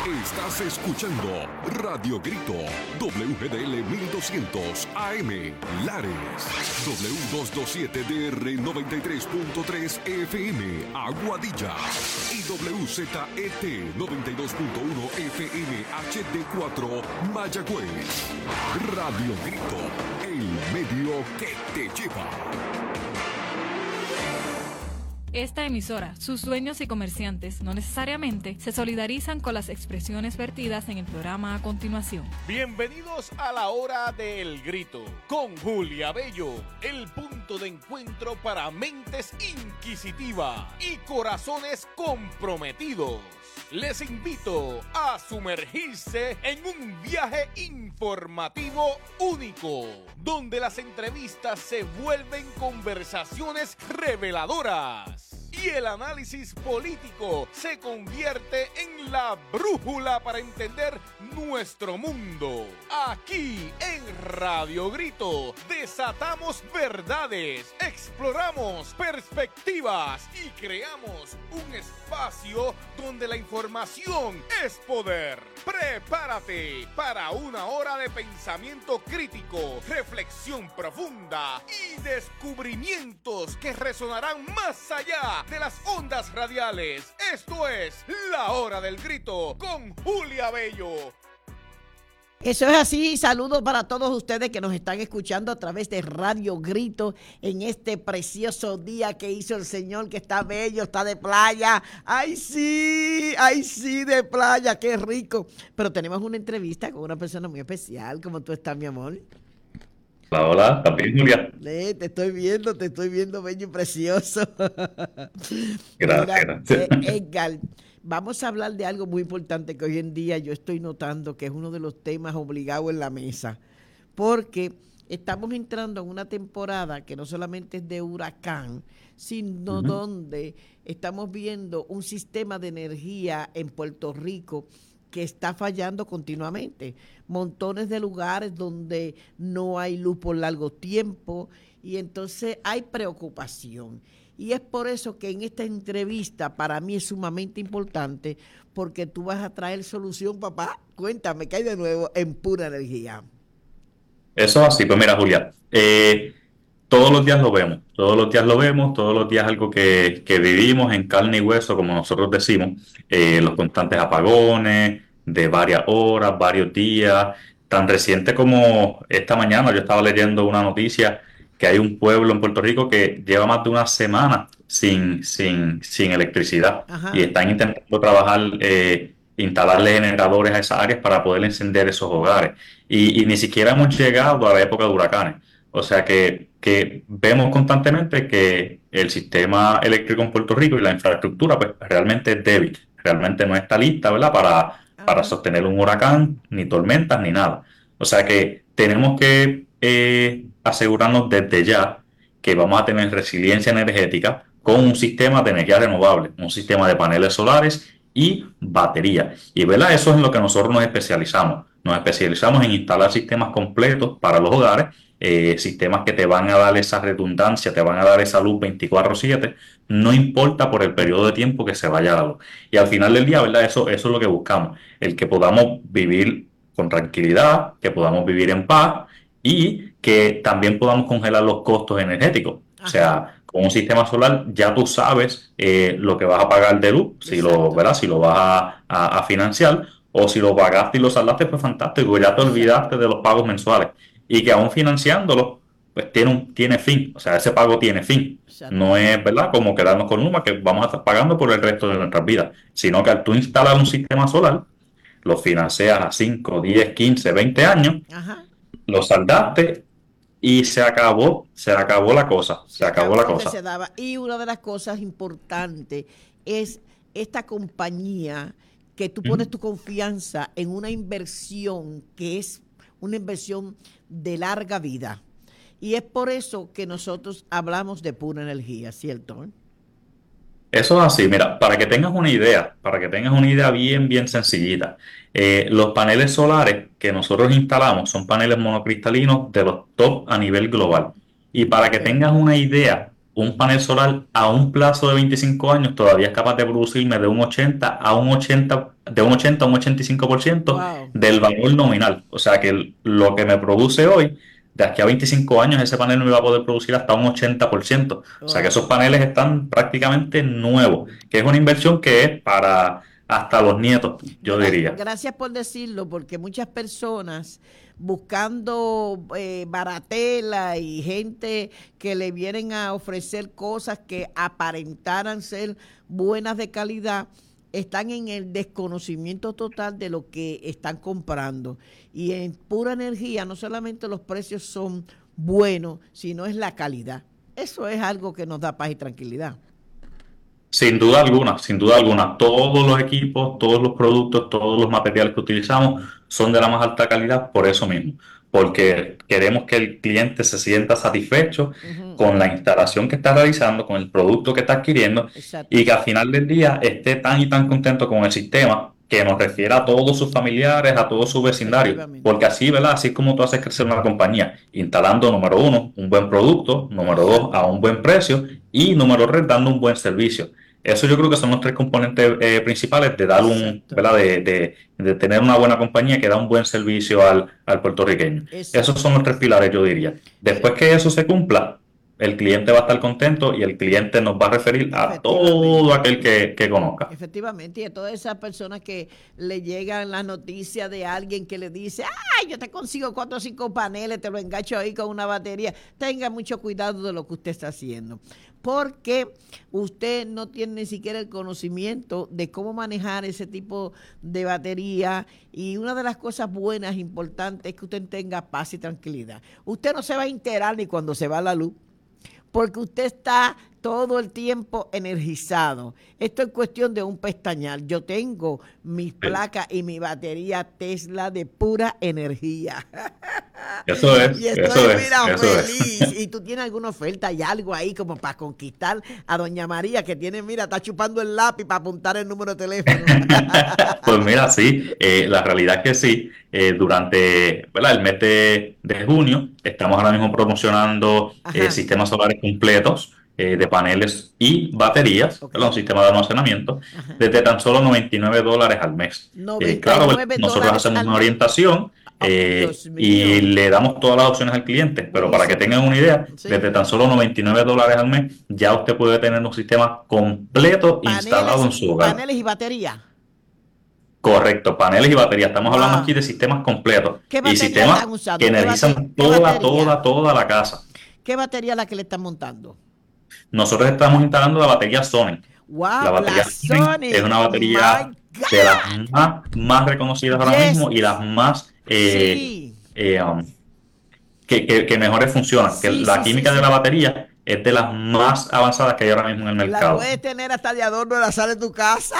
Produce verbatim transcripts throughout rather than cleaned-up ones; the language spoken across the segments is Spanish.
Estás escuchando Radio Grito, W G D L mil doscientos A M, Lares, W doscientos veintisiete D R noventa y tres punto tres F M, Aguadilla, y W Z E T noventa y dos punto uno F M H D cuatro, Mayagüez. Radio Grito, el medio que te lleva. Esta emisora, sus dueños y comerciantes no necesariamente se solidarizan con las expresiones vertidas en el programa a continuación. Bienvenidos a la hora del grito con Julia Bello, el punto de encuentro para mentes inquisitivas y corazones comprometidos. Les invito a sumergirse en un viaje informativo único, donde las entrevistas se vuelven conversaciones reveladoras y el análisis político se convierte en la brújula para entender nuestro mundo. Aquí en Radio Grito desatamos verdades, exploramos perspectivas y creamos un espacio donde la información es poder. Prepárate para una hora de pensamiento crítico, reflexión profunda y descubrimientos que resonarán más allá de las ondas radiales. Esto es La Hora del Grito con Julia Bello. Eso es así. Saludos para todos ustedes que nos están escuchando a través de Radio Grito en este precioso día que hizo el Señor, que está bello, está de playa. ¡Ay, sí! ¡Ay, sí, de playa! ¡Qué rico! Pero tenemos una entrevista con una persona muy especial. ¿Cómo tú estás, mi amor? Hola, hola, también Julia. Eh, te estoy viendo, te estoy viendo bello y precioso. Gracias, Mira, gracias. eh, Edgar, vamos a hablar de algo muy importante que hoy en día yo estoy notando que es uno de los temas obligados en la mesa, porque estamos entrando en una temporada que no solamente es de huracán, sino uh-huh. donde estamos viendo un sistema de energía en Puerto Rico que está fallando continuamente. Montones de lugares donde no hay luz por largo tiempo y entonces hay preocupación. Y es por eso que en esta entrevista para mí es sumamente importante, porque tú vas a traer solución, papá. Cuéntame, ¿qué hay de nuevo en Pura Energía? Eso es así. Pues mira, Julia, eh, todos los días lo vemos, todos los días lo vemos, todos los días algo que, que vivimos en carne y hueso, como nosotros decimos, eh, los constantes apagones de varias horas, varios días, tan reciente como esta mañana yo estaba leyendo una noticia que hay un pueblo en Puerto Rico que lleva más de una semana sin, sin, sin electricidad. Ajá. Y están intentando trabajar, eh, instalarle generadores a esas áreas para poder encender esos hogares. Y, y ni siquiera hemos llegado a la época de huracanes. O sea que, que vemos constantemente que el sistema eléctrico en Puerto Rico y la infraestructura pues realmente es débil, realmente no está lista, ¿verdad?, para, para sostener un huracán, ni tormentas, ni nada. O sea que tenemos que eh, asegurarnos desde ya que vamos a tener resiliencia energética con un sistema de energía renovable, un sistema de paneles solares y batería. Y ¿verdad? Eso es en lo que nosotros nos especializamos. Nos especializamos en instalar sistemas completos para los hogares, eh, sistemas que te van a dar esa redundancia, te van a dar esa luz veinticuatro siete, no importa por el periodo de tiempo que se vaya la luz. Y al final del día, ¿verdad? Eso, eso es lo que buscamos, el que podamos vivir con tranquilidad, que podamos vivir en paz y que también podamos congelar los costos energéticos. Ajá. O sea, con un sistema solar ya tú sabes eh, lo que vas a pagar de luz, si lo, ¿verdad? Si lo vas a, a, a financiar, o si lo pagaste y lo saldaste, pues fantástico, ya te olvidaste de los pagos mensuales. Y que aún financiándolo, pues tiene un tiene fin, o sea, ese pago tiene fin. Exacto. No es, ¿verdad?, como quedarnos con Luma, que vamos a estar pagando por el resto de nuestras vidas, sino que al tú instalar un sistema solar, lo financias a cinco, diez, quince, veinte años, ajá, lo saldaste y se acabó, se acabó la cosa, se, se acabó, acabó la cosa. Se daba. Y una de las cosas importantes es esta compañía que tú pones tu confianza en una inversión que es una inversión de larga vida. Y es por eso que nosotros hablamos de Pura Energía, ¿cierto? Eso es así. Mira, para que tengas una idea, para que tengas una idea bien, bien sencillita, eh, los paneles solares que nosotros instalamos son paneles monocristalinos de los top a nivel global. Y para que tengas una idea, un panel solar a un plazo de veinticinco años todavía es capaz de producirme de un ochenta a un ochenta de un ochenta a un ochenta y cinco por ciento Wow. del valor nominal. O sea que lo que me produce hoy, de aquí a veinticinco años, ese panel me va a poder producir hasta un ochenta por ciento. O sea que esos paneles están prácticamente nuevos, que es una inversión que es para hasta los nietos, yo diría. Gracias por decirlo, porque muchas personas buscando eh, baratela y gente que le vienen a ofrecer cosas que aparentaran ser buenas de calidad, están en el desconocimiento total de lo que están comprando. Y en pura energía no solamente los precios son buenos, sino es la calidad. Eso es algo que nos da paz y tranquilidad. Sin duda alguna, sin duda alguna, todos los equipos, todos los productos, todos los materiales que utilizamos son de la más alta calidad por eso mismo, porque queremos que el cliente se sienta satisfecho uh-huh. con la instalación que está realizando, con el producto que está adquiriendo. Exacto. Y que al final del día esté tan y tan contento con el sistema que nos refiera a todos sus familiares, a todo su vecindario, porque así, ¿verdad? Así es como tú haces crecer una compañía, instalando, número uno, un buen producto, número dos, a un buen precio y número tres, dando un buen servicio. Eso yo creo que son los tres componentes eh, principales de dar un, ¿verdad? De, de, de tener una buena compañía que da un buen servicio al, al puertorriqueño. Exacto. Esos son los tres pilares, yo diría. Después que eso se cumpla, el cliente va a estar contento y el cliente nos va a referir a todo aquel que, que conozca. Efectivamente, y a todas esas personas que le llegan las noticias de alguien que le dice, ¡ay, yo te consigo cuatro o cinco paneles, te lo engancho ahí con una batería! Tenga mucho cuidado de lo que usted está haciendo, porque usted no tiene ni siquiera el conocimiento de cómo manejar ese tipo de batería, y una de las cosas buenas, importantes, es que usted tenga paz y tranquilidad. Usted no se va a enterar ni cuando se va la luz, porque usted está todo el tiempo energizado. Esto es cuestión de un pestañear. Yo tengo mis placas y mi batería Tesla de pura energía. Eso es, y estoy, eso es, mira, eso feliz. Es. Y tú tienes alguna oferta y algo ahí como para conquistar a doña María, que tiene, mira, está chupando el lápiz para apuntar el número de teléfono. Pues mira, sí, eh, la realidad es que sí. Eh, durante, ¿verdad? El mes de, de junio estamos ahora mismo promocionando eh, sistemas solares completos eh, de paneles y baterías, okay. Un sistema de almacenamiento, ajá. Desde tan solo noventa y nueve dólares al mes. Eh, claro, nosotros hacemos una orientación eh, oh, y le damos todas las opciones al cliente, pero sí. Para que tengan una idea, sí. Desde tan solo noventa y nueve dólares al mes ya usted puede tener un sistema completo paneles, instalado en su hogar. Paneles y batería. Correcto, paneles y baterías. Estamos wow. hablando aquí de sistemas completos y sistemas que energizan toda, toda, toda la casa. ¿Qué batería es la que le están montando? Nosotros estamos instalando la batería Sonic. Wow, la batería la Sonic es una batería de las más, más reconocidas ahora yes. mismo y las más eh, sí. eh, um, que, que, que mejores funcionan. Sí, que la sí, química sí, de sí. la batería es de las más avanzadas que hay ahora mismo en el mercado. La puedes tener hasta de adorno en la sala de tu casa.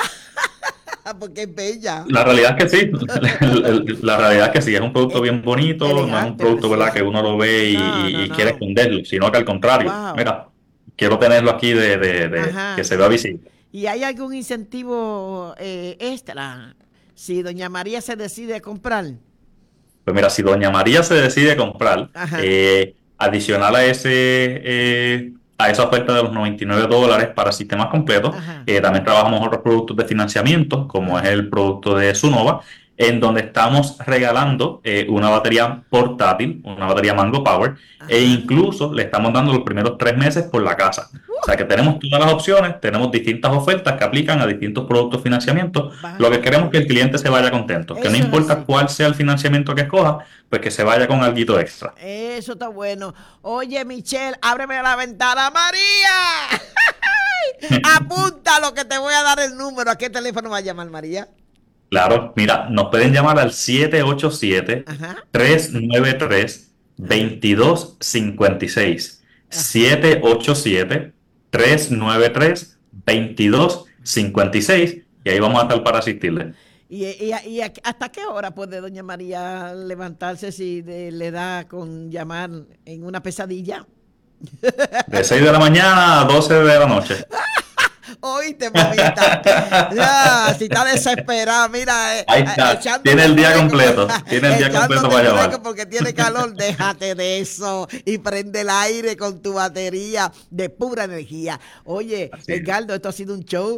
Porque es bella. La realidad es que sí, la realidad es que sí, es un producto bien bonito, elegante, no es un producto, ¿verdad?, que uno lo ve y, no, no, y no. quiere esconderlo, sino que al contrario, wow. mira, quiero tenerlo aquí de, de, de que se vea visible. ¿Y hay algún incentivo eh, extra si doña María se decide comprar? Pues mira, si doña María se decide comprar, eh, adicional a ese... Eh, a esa oferta de los noventa y nueve dólares para sistemas completos, eh, también trabajamos otros productos de financiamiento, como es el producto de Sunova, en donde estamos regalando eh, una batería portátil, una batería Mango Power, Ajá. e incluso le estamos dando los primeros tres meses por la casa. Uh. O sea que tenemos todas las opciones, tenemos distintas ofertas que aplican a distintos productos de financiamiento. Vale. Lo que queremos es que el cliente se vaya contento, Eso que no importa es cuál sea el financiamiento que escoja, pues que se vaya con algo extra. Eso está bueno. Oye, Michelle, ábreme la ventana, María. Apunta lo que te voy a dar el número. ¿A qué teléfono va a llamar, María? Claro, mira, nos pueden llamar al siete ocho siete, tres nueve tres, dos dos cinco seis. siete ocho siete, tres nueve tres, dos dos cinco seis. Y ahí vamos a estar para asistirle. ¿Y, y, y hasta qué hora puede doña María levantarse si de, le da con llamar en una pesadilla? De seis de la mañana a doce de la noche. Oíste, mamita. Ya, si está desesperada, mira. Eh, Ahí está. echando Tiene el día fuego, completo. Tiene el día echándote completo para fuego llamar. porque tiene calor. Déjate de eso y prende el aire con tu batería de pura energía. Oye, Así es. Edgardo, esto ha sido un show.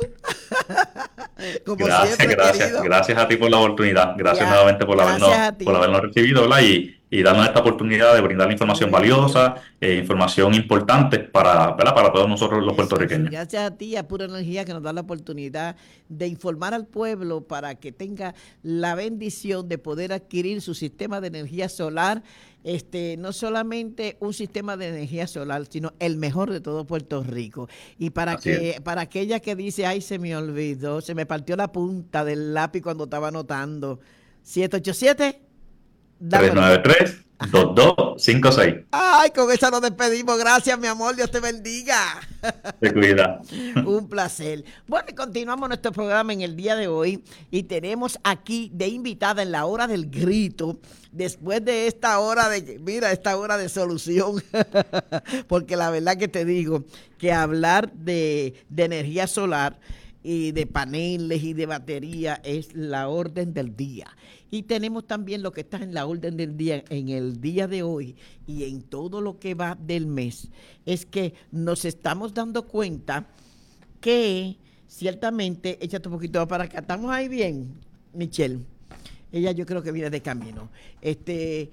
Como Gracias, siempre, gracias. querido. Gracias a ti por la oportunidad. Gracias Ya, nuevamente por gracias habernos, a ti. por habernos recibido, ¿verdad? Y, y darnos esta oportunidad de brindar información Muy bien. valiosa, eh, información importante para, ¿verdad? Para todos nosotros los Eso, puertorriqueños. gracias a ti, a Pura Energía, que nos da la oportunidad de informar al pueblo para que tenga la bendición de poder adquirir su sistema de energía solar. Este, no solamente un sistema de energía solar, sino el mejor de todo Puerto Rico. Y para Así que es. para aquella que dice, ay, se me olvidó, se me partió la punta del lápiz cuando estaba anotando. siete ocho siete, tres nueve tres, dos dos cinco seis. Ay, con esa nos despedimos. Gracias, mi amor. Dios te bendiga. Te cuida. Un placer. Bueno, y continuamos nuestro programa en el día de hoy y tenemos aquí de invitada en la hora del grito, después de esta hora de, mira, esta hora de solución, porque la verdad que te digo que hablar de, de energía solar y de paneles y de batería es la orden del día. Y tenemos también lo que está en la orden del día en el día de hoy y en todo lo que va del mes, es que nos estamos dando cuenta que ciertamente, échate un poquito para acá, ¿estamos ahí bien, Michelle? Ella yo creo que viene de camino. Este,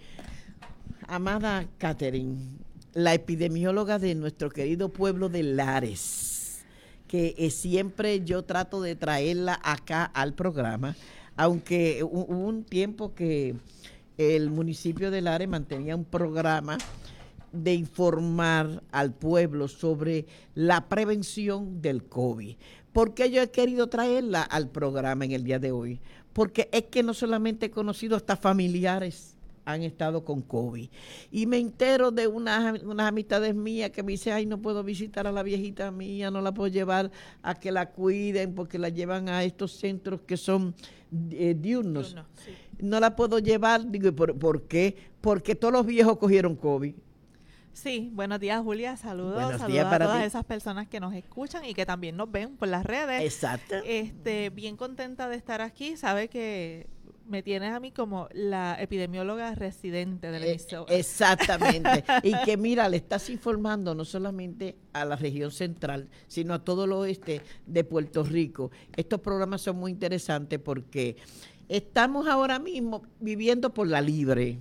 amada Catherine, la epidemióloga de nuestro querido pueblo de Lares, que eh, siempre yo trato de traerla acá al programa, aunque hubo un tiempo que el municipio de Lares mantenía un programa de informar al pueblo sobre la prevención del COVID. ¿Por qué yo he querido traerla al programa en el día de hoy? Porque es que no solamente he conocido, hasta familiares han estado con COVID. Y me entero de unas, unas amistades mías que me dicen, ay, no puedo visitar a la viejita mía, no la puedo llevar a que la cuiden porque la llevan a estos centros que son eh, diurnos. Diurno, sí. No la puedo llevar, digo, ¿por, ¿por qué? Porque todos los viejos cogieron COVID. Sí, buenos días, Julia. Saludos, Buenos saludos días a para todas ti. esas personas que nos escuchan y que también nos ven por las redes. Exacto. Este, bien contenta de estar aquí. Sabe que me tienes a mí como la epidemióloga residente del Eh, emisora. Exactamente. Y que mira, le estás informando no solamente a la región central, sino a todo el oeste de Puerto Rico. Estos programas son muy interesantes porque estamos ahora mismo viviendo por la libre,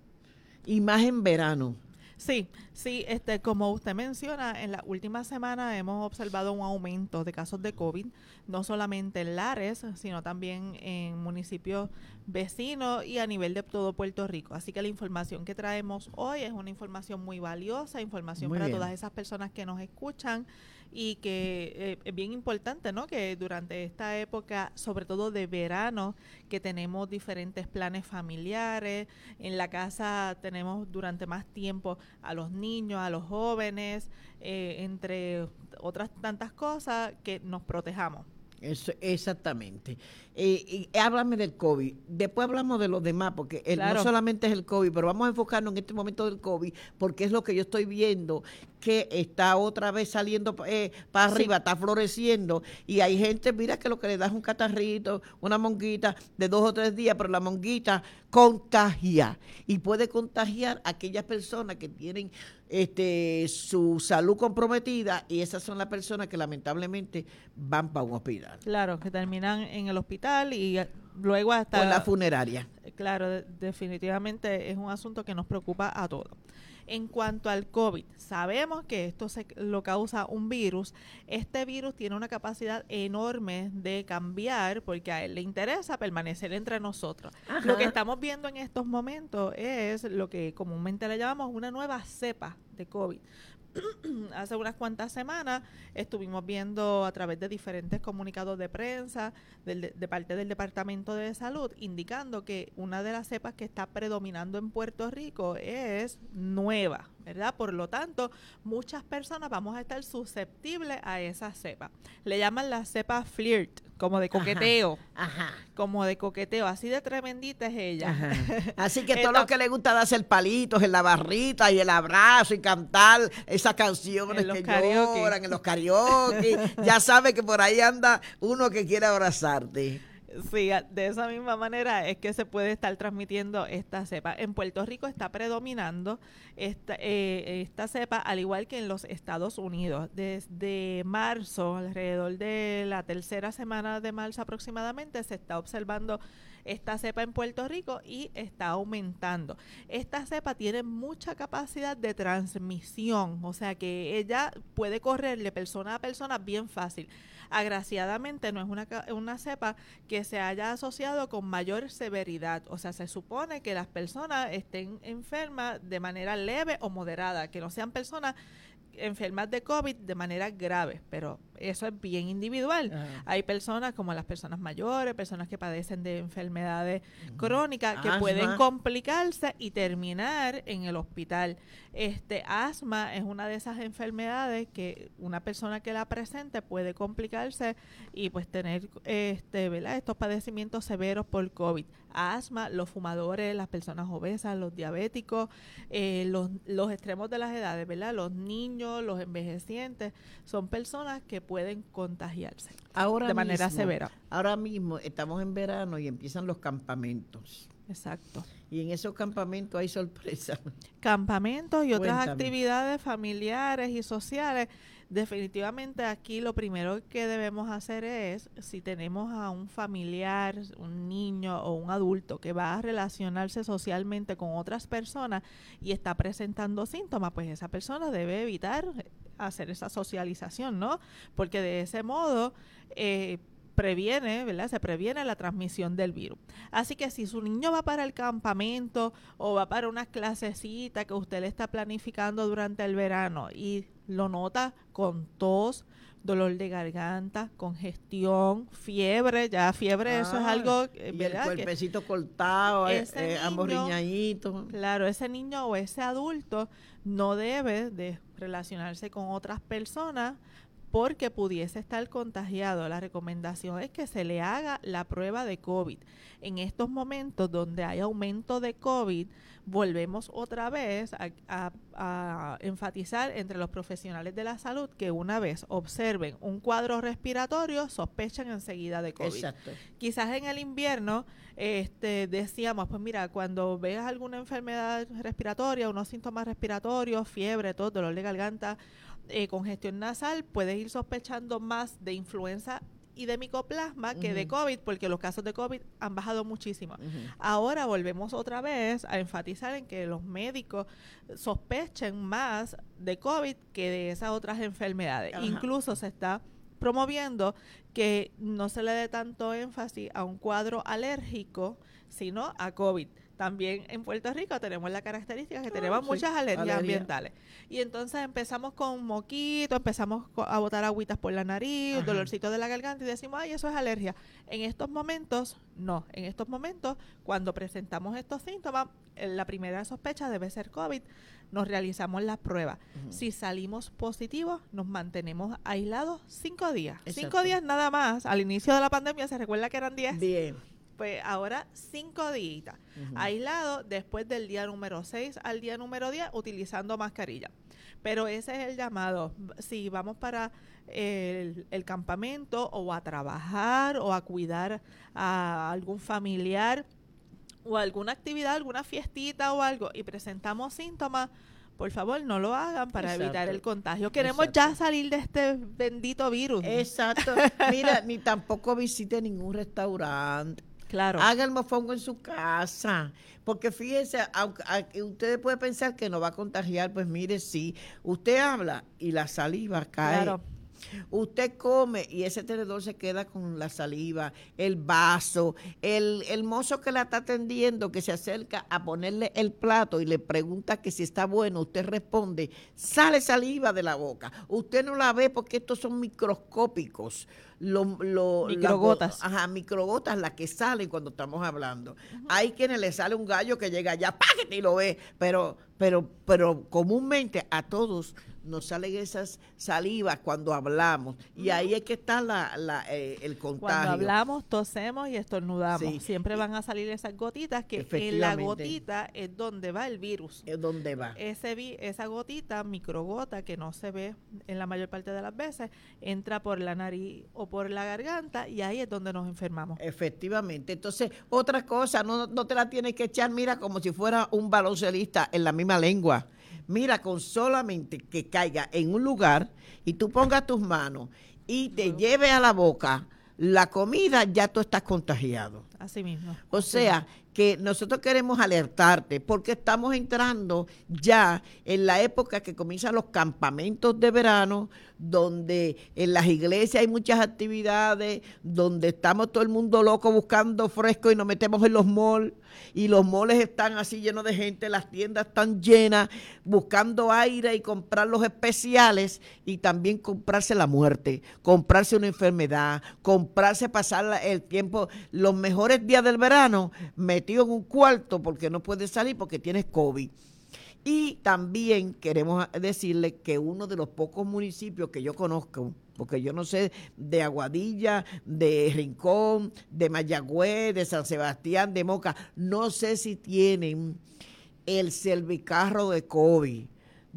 y más en verano. Sí, sí, este, como usted menciona, en la última semana hemos observado un aumento de casos de COVID, no solamente en Lares, sino también en municipios vecinos y a nivel de todo Puerto Rico. Así que la información que traemos hoy es una información muy valiosa, información Muy para bien. todas esas personas que nos escuchan y que eh, es bien importante, ¿no? Que durante esta época, sobre todo de verano, que tenemos diferentes planes familiares, en la casa tenemos durante más tiempo a los niños, a los jóvenes, eh, entre otras tantas cosas, que nos protejamos. Eso, exactamente. Eh, y háblame del COVID. Después hablamos de los demás, porque el- Claro. no solamente es el COVID, pero vamos a enfocarnos en este momento del COVID, porque es lo que yo estoy viendo, que está otra vez saliendo eh, para Sí. arriba, está floreciendo, y hay gente, mira, que lo que le da es un catarrito, una monguita de dos o tres días, pero la monguita contagia, y puede contagiar a aquellas personas que tienen este su salud comprometida, y esas son las personas que lamentablemente van para un hospital. Claro, que terminan en el hospital y eh, luego hasta... Con la funeraria. Claro, de- definitivamente es un asunto que nos preocupa a todos. En cuanto al COVID, sabemos que esto se, lo causa un virus. Este virus tiene una capacidad enorme de cambiar porque a él le interesa permanecer entre nosotros. Ajá. Lo que estamos viendo en estos momentos es lo que comúnmente le llamamos una nueva cepa de COVID. Hace unas cuantas semanas estuvimos viendo a través de diferentes comunicados de prensa del, de, de parte del Departamento de Salud indicando que una de las cepas que está predominando en Puerto Rico es nueva, ¿verdad? Por lo tanto, muchas personas vamos a estar susceptibles a esa cepa. Le llaman la cepa flirt, como de coqueteo. Ajá. Ajá. Como de coqueteo, así de tremendita es ella. Ajá. Así que todo lo que le gusta darse el palitos en la barrita y el abrazo y cantar esas canciones En los que karaoke. lloran en los karaoke, ya sabe que por ahí anda uno que quiere abrazarte. Sí, de esa misma manera es que se puede estar transmitiendo esta cepa. En Puerto Rico está predominando esta, eh, esta cepa, al igual que en los Estados Unidos. Desde marzo, alrededor de la tercera semana de marzo aproximadamente, se está observando esta cepa en Puerto Rico y está aumentando. Esta cepa tiene mucha capacidad de transmisión, o sea que ella puede correr de persona a persona bien fácil. Agraciadamente no es una, una cepa que se haya asociado con mayor severidad, o sea, se supone que las personas estén enfermas de manera leve o moderada, que no sean personas enfermas de COVID de manera grave, pero eso es bien individual. Ajá. Hay personas como las personas mayores, personas que padecen de enfermedades uh-huh. crónicas que asma. Pueden complicarse y terminar en el hospital. Este asma es una de esas enfermedades que una persona que la presente puede complicarse y pues tener este, ¿verdad? Estos padecimientos severos por COVID. Asma, los fumadores, las personas obesas, los diabéticos, eh, los, los extremos de las edades, ¿verdad? Los niños, los envejecientes, son personas que pueden contagiarse ahora de mismo, manera severa. Ahora mismo estamos en verano y empiezan los campamentos. Exacto. Y en esos campamentos hay sorpresas. Campamentos y otras Cuéntame. Actividades familiares y sociales. Definitivamente aquí lo primero que debemos hacer es, si tenemos a un familiar, un niño o un adulto que va a relacionarse socialmente con otras personas y está presentando síntomas, pues esa persona debe evitar hacer esa socialización, ¿no? Porque de ese modo eh, previene, ¿verdad? Se previene la transmisión del virus. Así que si su niño va para el campamento o va para unas clasecitas que usted le está planificando durante el verano y lo nota con tos, dolor de garganta, congestión, fiebre, ya fiebre, ah, eso es algo, eh, y ¿verdad? el cuerpecito que cortado, eh, niño, ambos riñaditos. Claro, ese niño o ese adulto no debe de relacionarse con otras personas porque pudiese estar contagiado. La recomendación es que se le haga la prueba de COVID. En estos momentos donde hay aumento de COVID, volvemos otra vez a, a, a enfatizar entre los profesionales de la salud que una vez observen un cuadro respiratorio, sospechan enseguida de COVID. Exacto. Quizás en el invierno este, decíamos, pues mira, cuando veas alguna enfermedad respiratoria, unos síntomas respiratorios, fiebre, tos, dolor de garganta, Eh, congestión nasal, puedes ir sospechando más de influenza y de micoplasma uh-huh. que de COVID, porque los casos de COVID han bajado muchísimo. Uh-huh. Ahora volvemos otra vez a enfatizar en que los médicos sospechen más de COVID que de esas otras enfermedades. Uh-huh. Incluso se está promoviendo que no se le dé tanto énfasis a un cuadro alérgico, sino a COVID. También en Puerto Rico tenemos la característica que oh, tenemos sí. muchas alergias Alergia. ambientales. Y entonces empezamos con moquito, empezamos a botar agüitas por la nariz, Ajá. dolorcito de la garganta y decimos, ay, eso es alergia. En estos momentos, no. En estos momentos, cuando presentamos estos síntomas, la primera sospecha debe ser COVID. Nos realizamos las pruebas. Uh-huh. Si salimos positivos, nos mantenemos aislados cinco días. Exacto. Cinco días nada más. Al inicio de la pandemia, ¿se recuerda que eran diez? Bien. Pues ahora cinco días, uh-huh. aislado después del día número seis al día número diez utilizando mascarilla. Pero ese es el llamado. Si vamos para el, el campamento o a trabajar o a cuidar a algún familiar o alguna actividad, alguna fiestita o algo y presentamos síntomas, por favor, no lo hagan para Exacto. evitar el contagio. Queremos Exacto. ya salir de este bendito virus. Exacto. Mira, ni tampoco visite ningún restaurante. Claro. Haga el mofongo en su casa, porque fíjense, aunque, aunque ustedes pueden pensar que no va a contagiar, pues mire, sí, usted habla y la saliva cae claro. Usted come y ese tenedor se queda con la saliva, el vaso, el, el mozo que la está atendiendo, que se acerca a ponerle el plato y le pregunta que si está bueno, usted responde, sale saliva de la boca. Usted no la ve porque estos son microscópicos. Lo, lo, microgotas. La, ajá, microgotas las que salen cuando estamos hablando. Uh-huh. Hay quienes le sale un gallo que llega allá, ¡págate! Y lo ve, pero, pero, pero comúnmente a todos nos salen esas salivas cuando hablamos y ahí es que está la, la, eh, el contagio. Cuando hablamos, tosemos y estornudamos. Sí. Siempre y, van a salir esas gotitas que en la gotita es donde va el virus. Es donde va. Ese vi, esa gotita, microgota, que no se ve en la mayor parte de las veces, entra por la nariz o por la garganta y ahí es donde nos enfermamos. Efectivamente. Entonces, otra cosa, no, no te la tienes que echar, mira, como si fuera un baloncelista en la misma lengua. Mira, con solamente que caiga en un lugar y tú pongas tus manos y te uh-huh. lleve a la boca la comida, ya tú estás contagiado. Así mismo. O sea, que nosotros queremos alertarte porque estamos entrando ya en la época que comienzan los campamentos de verano, donde en las iglesias hay muchas actividades, donde estamos todo el mundo loco buscando fresco y nos metemos en los malls y los malls están así llenos de gente, las tiendas están llenas, buscando aire y comprar los especiales y también comprarse la muerte, comprarse una enfermedad, comprarse pasar el tiempo, los mejores días del verano metido en un cuarto porque no puedes salir porque tienes COVID. Y también queremos decirle que uno de los pocos municipios que yo conozco, porque yo no sé de Aguadilla, de Rincón, de Mayagüez, de San Sebastián, de Moca, no sé si tienen el servicarro de COVID,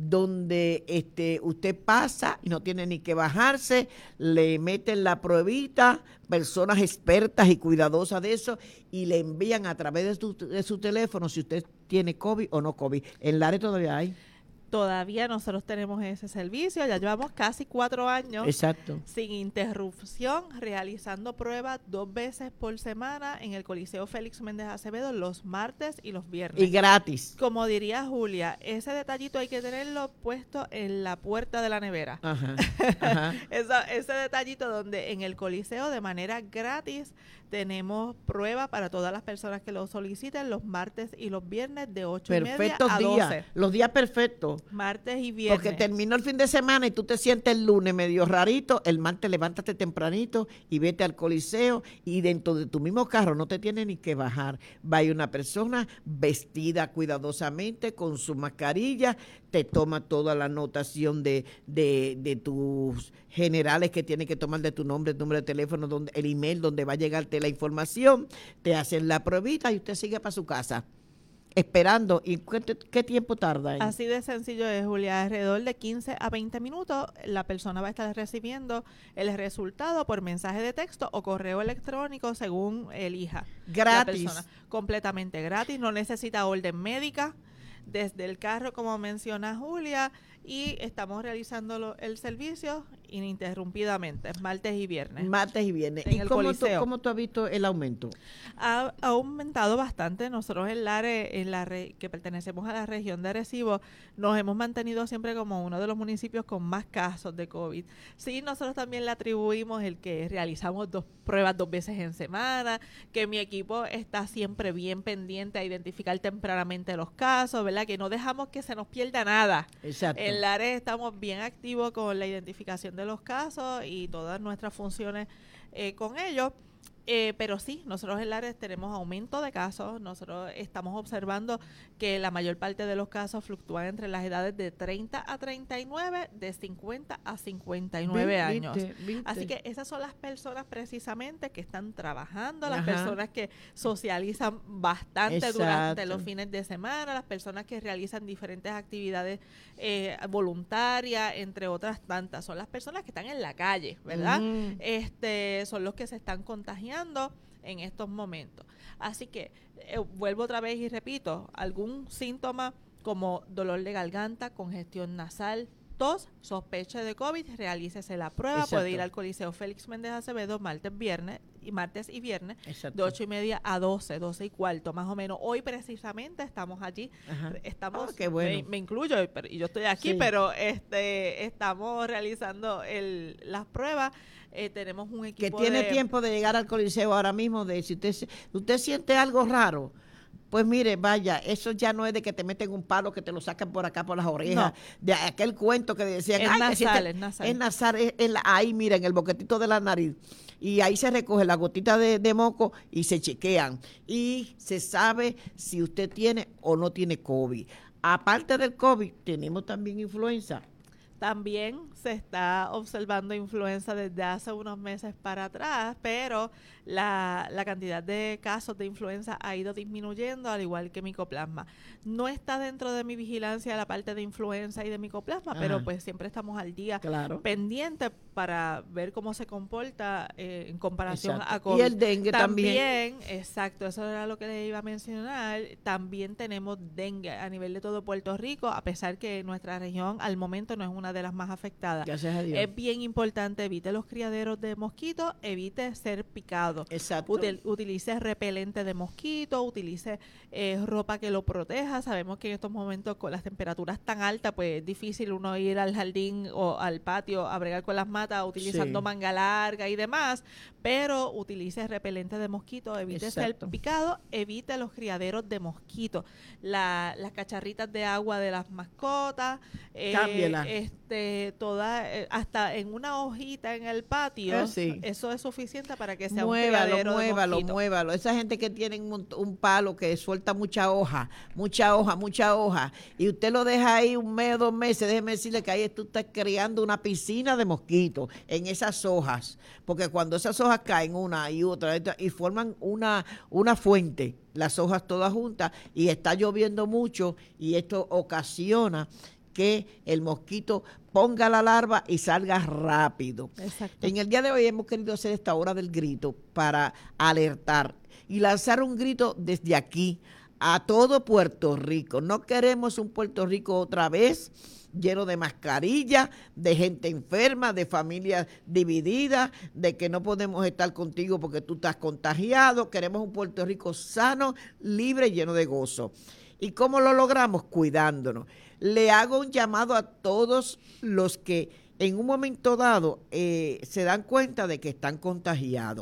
donde este usted pasa y no tiene ni que bajarse, le meten la pruebita, personas expertas y cuidadosas de eso, y le envían a través de su, de su teléfono si usted tiene COVID o no COVID. En Lares todavía hay. Todavía nosotros tenemos ese servicio, ya llevamos casi cuatro años Exacto. sin interrupción, realizando pruebas dos veces por semana en el Coliseo Félix Méndez Acevedo los martes y los viernes. Y gratis. Como diría Julia, ese detallito hay que tenerlo puesto en la puerta de la nevera. Ajá, ajá. Esa, ese detallito donde en el Coliseo de manera gratis tenemos pruebas para todas las personas que lo soliciten los martes y los viernes de ocho y media a doce. Días, los días perfectos. Martes y viernes. Porque terminó el fin de semana y tú te sientes el lunes medio rarito, el martes levántate tempranito y vete al Coliseo y dentro de tu mismo carro no te tiene ni que bajar. Va a ir una persona vestida cuidadosamente con su mascarilla, te toma toda la anotación de, de, de tus generales que tiene que tomar de tu nombre, el número de teléfono, donde, el email donde va a llegarte la información, te hacen la pruebita y usted sigue para su casa esperando. ¿Y qué, qué tiempo tarda? En? Así de sencillo es, Julia. Alrededor de quince a veinte minutos la persona va a estar recibiendo el resultado por mensaje de texto o correo electrónico según elija. Gratis. La persona. Completamente gratis, no necesita orden médica. Desde el carro, como menciona Julia, y estamos realizando lo, el servicio ininterrumpidamente, martes y viernes. Martes y viernes. En ¿Y el cómo, Coliseo. tú, cómo tú has visto el aumento? Ha, ha aumentado bastante. Nosotros en Lares, en la re, que pertenecemos a la región de Arecibo, nos hemos mantenido siempre como uno de los municipios con más casos de COVID. Sí, nosotros también le atribuimos el que realizamos dos pruebas dos veces en semana, que mi equipo está siempre bien pendiente a identificar tempranamente los casos, ¿verdad? Que no dejamos que se nos pierda nada. Exacto. En Lares estamos bien activos con la identificación de los casos y todas nuestras funciones eh, con ellos. Eh, pero sí, nosotros en Lares tenemos aumento de casos. Nosotros estamos observando que la mayor parte de los casos fluctúan entre las edades de treinta a treinta y nueve, de cincuenta a cincuenta y nueve ¿Viste? años. ¿Viste? Así que esas son las personas precisamente que están trabajando, las Ajá. personas que socializan bastante Exacto. durante los fines de semana, las personas que realizan diferentes actividades eh, voluntarias, entre otras tantas. Son las personas que están en la calle, ¿verdad? Mm. Este, son los que se están contagiando en estos momentos. Así que eh, vuelvo otra vez y repito, algún síntoma como dolor de garganta, congestión nasal, tos, sospecha de COVID, realícese la prueba. Exacto. Puede ir al Coliseo Félix Méndez Acevedo martes, viernes y martes y viernes Exacto. de ocho y media a doce, doce y cuarto, más o menos. Hoy precisamente estamos allí. Ajá. Estamos, Ah, qué bueno. me, me incluyo, pero, y yo estoy aquí, Sí. pero este estamos realizando el, las pruebas. Eh, tenemos un Que equipo tiene de, tiempo de llegar al Coliseo ahora mismo, de si usted, se- usted siente algo raro, pues mire, vaya, eso ya no es de que te meten un palo que te lo sacan por acá por las orejas, No. de aquel cuento que decían, Es "Ay, que nasal, siente-". es nasal. Es nasal, es en la- ahí, mira, en el boquetito de la nariz. Y ahí se recoge la gotita de, de moco y se chequean. Y se sabe si usted tiene o no tiene COVID. Aparte del COVID, tenemos también influenza. También se está observando influenza desde hace unos meses para atrás, pero la, la cantidad de casos de influenza ha ido disminuyendo, al igual que micoplasma. No está dentro de mi vigilancia la parte de influenza y de micoplasma, Ajá. pero pues siempre estamos al día Claro. pendiente para ver cómo se comporta eh, en comparación Exacto. a COVID. Y el dengue también. También, exacto, eso era lo que le iba a mencionar. También tenemos dengue a nivel de todo Puerto Rico, a pesar que nuestra región al momento no es una de las más afectadas. Gracias a Dios. Es bien importante, evite los criaderos de mosquitos, evite ser picado. Exacto. Util- utilice repelente de mosquitos, utilice eh, ropa que lo proteja. Sabemos que en estos momentos con las temperaturas tan altas, pues es difícil uno ir al jardín o al patio a bregar con las matas utilizando Sí. manga larga y demás, pero utilice repelente de mosquitos, evite Exacto. ser picado, evite los criaderos de mosquitos, la, las cacharritas de agua de las mascotas, eh, Cámbiela. este, toda, eh, hasta en una hojita en el patio, Ah, sí. eso es suficiente para que sea Muévalo, un criadero muévalo, de mosquitos. muévalo. Esa gente que tiene un, mont- un palo que suelta mucha hoja, mucha hoja, mucha hoja, y usted lo deja ahí un mes, dos meses, déjeme decirle que ahí tú estás creando una piscina de mosquitos en esas hojas, porque cuando esas hojas caen una y otra y forman una, una fuente, las hojas todas juntas, y está lloviendo mucho, y esto ocasiona que el mosquito ponga la larva y salga rápido. Exacto. En el día de hoy hemos querido hacer esta hora del grito para alertar y lanzar un grito desde aquí a todo Puerto Rico. No queremos un Puerto Rico otra vez lleno de mascarillas, de gente enferma, de familias divididas, de que no podemos estar contigo porque tú estás contagiado. Queremos un Puerto Rico sano, libre, lleno de gozo. ¿Y cómo lo logramos? Cuidándonos. Le hago un llamado a todos los que en un momento dado eh, se dan cuenta de que están contagiados.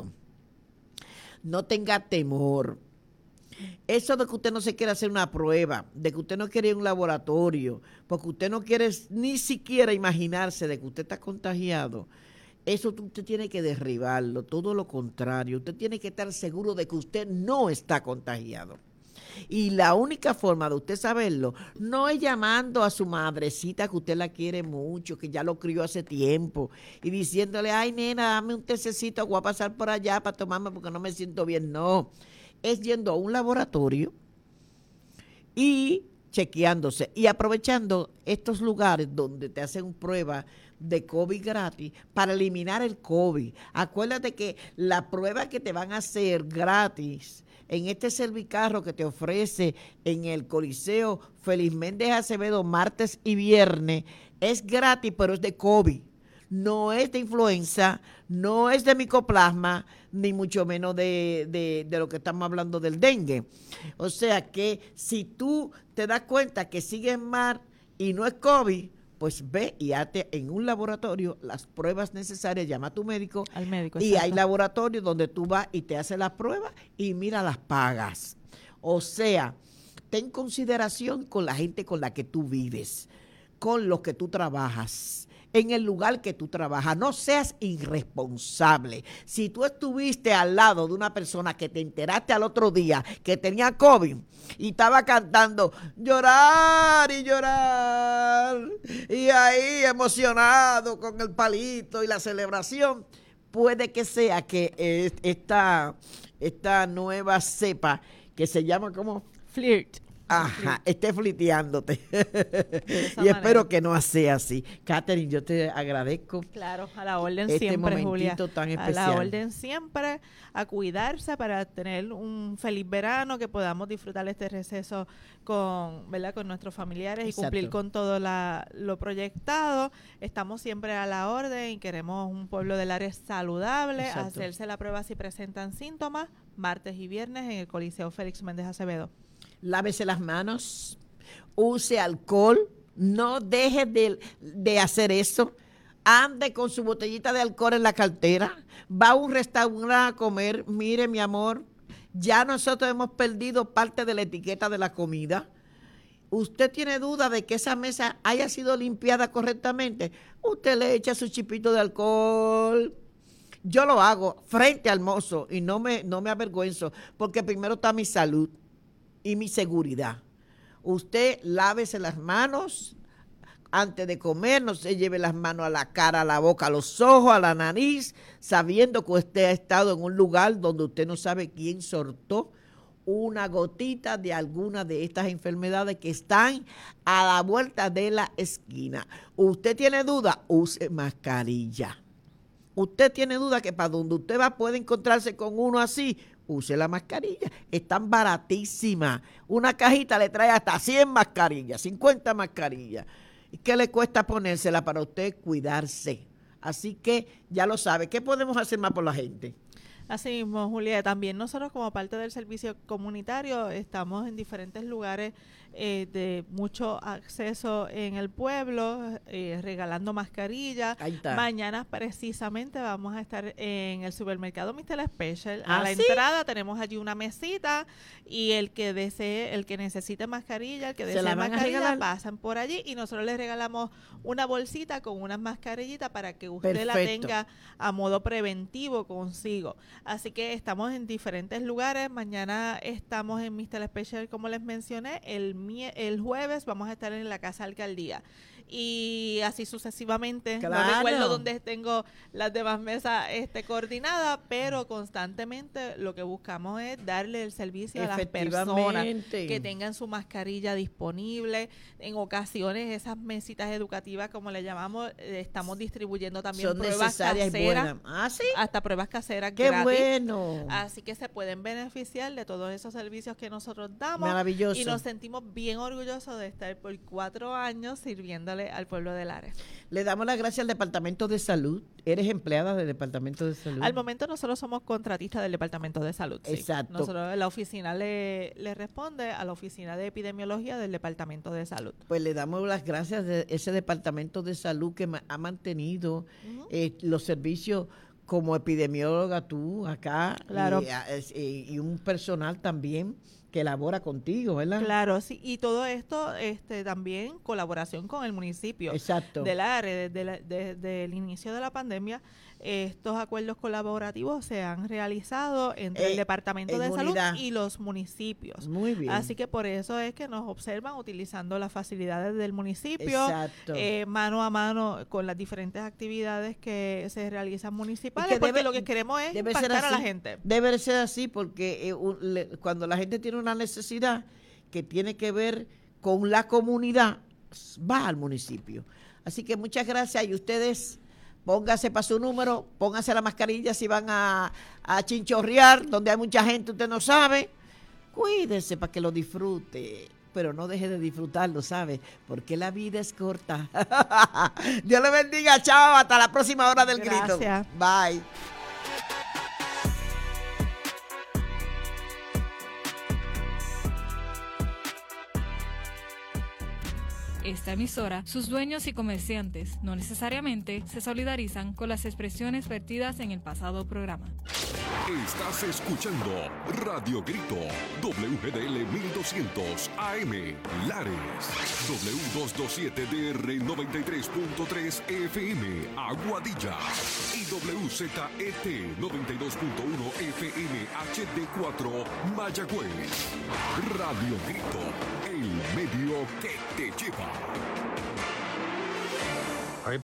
No tenga temor. Eso de que usted no se quiere hacer una prueba, de que usted no quiere ir a un laboratorio, porque usted no quiere ni siquiera imaginarse de que usted está contagiado, eso usted tiene que derribarlo, todo lo contrario. Usted tiene que estar seguro de que usted no está contagiado. Y la única forma de usted saberlo no es llamando a su madrecita que usted la quiere mucho, que ya lo crió hace tiempo, y diciéndole, ay nena, dame un tececito, voy a pasar por allá para tomarme porque no me siento bien. No, es yendo a un laboratorio y chequeándose y aprovechando estos lugares donde te hacen pruebas de COVID gratis para eliminar el COVID. Acuérdate que la prueba que te van a hacer gratis en este servicarro que te ofrece en el Coliseo Félix Méndez Acevedo martes y viernes es gratis, pero es de COVID. No es de influenza, no es de micoplasma, ni mucho menos de, de, de lo que estamos hablando del dengue. O sea que si tú te das cuenta que sigues mal y no es COVID, pues ve y hazte en un laboratorio las pruebas necesarias, llama a tu médico. Al médico, Y exacto. hay laboratorios donde tú vas y te haces las pruebas y mira, las pagas. O sea, ten consideración con la gente con la que tú vives, con los que tú trabajas, en el lugar que tú trabajas. No seas irresponsable. Si tú estuviste al lado de una persona que te enteraste al otro día que tenía COVID y estaba cantando llorar y llorar y ahí emocionado con el palito y la celebración, puede que sea que eh, esta, esta nueva cepa que se llama como Flirt. Ajá, esté fliteándote. Y manera. espero que no sea así. Catherine, yo te agradezco. Claro, a la orden este siempre, Julia. Tan especial. A la orden siempre, a cuidarse para tener un feliz verano, que podamos disfrutar este receso con, ¿verdad? Con nuestros familiares. Exacto. Y cumplir con todo la, lo proyectado. Estamos siempre a la orden y queremos un pueblo del área saludable. Exacto. Hacerse la prueba si presentan síntomas, martes y viernes en el Coliseo Félix Méndez Acevedo. Lávese las manos, use alcohol, no deje de, de hacer eso. Ande con su botellita de alcohol en la cartera, va a un restaurante a comer. Mire, mi amor, ya nosotros hemos perdido parte de la etiqueta de la comida. ¿Usted tiene duda de que esa mesa haya sido limpiada correctamente? Usted le echa su chipito de alcohol. Yo lo hago frente al mozo y no me, no me avergüenzo, porque primero está mi salud y mi seguridad. Usted lávese las manos antes de comer, no se lleve las manos a la cara, a la boca, a los ojos, a la nariz, sabiendo que usted ha estado en un lugar donde usted no sabe quién soltó una gotita de alguna de estas enfermedades que están a la vuelta de la esquina. ¿Usted tiene duda? Use mascarilla. ¿Usted tiene duda que para donde usted va puede encontrarse con uno así? Use la mascarilla, están baratísimas. Una cajita le trae hasta cien mascarillas, cincuenta mascarillas. ¿Y qué le cuesta ponérsela para usted cuidarse? Así que ya lo sabe. ¿Qué podemos hacer más por la gente? Así mismo, Julia, también nosotros como parte del servicio comunitario estamos en diferentes lugares eh, de mucho acceso en el pueblo, eh, regalando mascarillas. Mañana precisamente vamos a estar en el supermercado míster Special. ¿Ah, a la sí? entrada tenemos allí una mesita y el que desee, el que necesite mascarilla, el que desee mascarilla, pasan por allí y nosotros les regalamos una bolsita con unas mascarillitas para que usted Perfecto. La tenga a modo preventivo consigo. Así que estamos en diferentes lugares. Mañana estamos en míster Special, como les mencioné. El, el jueves vamos a estar en la Casa Alcaldía. Y así sucesivamente. Claro. No recuerdo dónde tengo las demás mesas este, coordinadas, pero constantemente lo que buscamos es darle el servicio a las personas que tengan su mascarilla disponible. En ocasiones esas mesitas educativas, como le llamamos, eh, estamos distribuyendo también Son pruebas caseras. ¿Ah, sí? Hasta pruebas caseras ¡Qué gratis. bueno! Así que se pueden beneficiar de todos esos servicios que nosotros damos. Maravilloso. Y nos sentimos bien orgullosos de estar por cuatro años sirviéndole al pueblo del área. Le damos las gracias al Departamento de Salud. ¿Eres empleada del Departamento de Salud? Al momento nosotros somos contratistas del Departamento de Salud. Sí. Exacto. Nosotros, la oficina le, le responde a la Oficina de Epidemiología del Departamento de Salud. Pues le damos las gracias de ese Departamento de Salud que ma- ha mantenido uh-huh. eh, los servicios como epidemióloga tú acá. Claro. Y, y, y un personal también que elabora contigo, ¿verdad? Claro, sí, y todo esto este también colaboración con el municipio. Exacto. Del área, desde, la, desde el inicio de la pandemia, estos acuerdos colaborativos se han realizado entre eh, el Departamento de Salud unidad. Y los municipios. Muy bien. Así que por eso es que nos observan utilizando las facilidades del municipio, Exacto. Eh, mano a mano con las diferentes actividades que se realizan municipales, porque debe, lo que queremos es impactar así, a la gente. Debe ser así porque eh, un, le, cuando la gente tiene una necesidad que tiene que ver con la comunidad, va al municipio. Así que muchas gracias y ustedes pónganse para su número, pónganse la mascarilla si van a, a chinchorrear, donde hay mucha gente, usted no sabe. Cuídense para que lo disfrute, pero no deje de disfrutarlo, ¿sabe? Porque la vida es corta. Dios le bendiga, chao, hasta la próxima hora del Gracias. Grito. Bye. Esta emisora, sus dueños y comerciantes no necesariamente se solidarizan con las expresiones vertidas en el pasado programa. Estás escuchando Radio Grito, W G D L mil doscientos A M, Lares, W doscientos veintisiete D R noventa y tres punto tres F M, Aguadilla, y W Z E T noventa y dos punto uno F M H D cuatro, Mayagüez. Radio Grito, el medio que te lleva.